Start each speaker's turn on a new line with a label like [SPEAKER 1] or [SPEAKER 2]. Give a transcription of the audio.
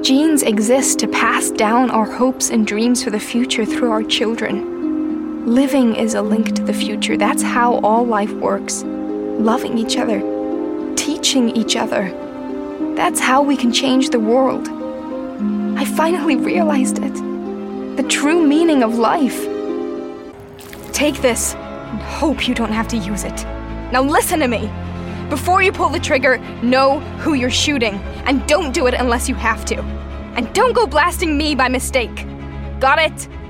[SPEAKER 1] Genes exist to pass down our hopes and dreams for the future through our children. Living is a link to the future. That's how all life works. Loving each other, teaching each other. That's how we can change the world. I finally realized it. The true meaning of life. Take this and hope you don't have to use it. Now listen to me. Before you pull the trigger, know who you're shooting, and don't do it unless you have to. And don't go blasting me by mistake. Got it?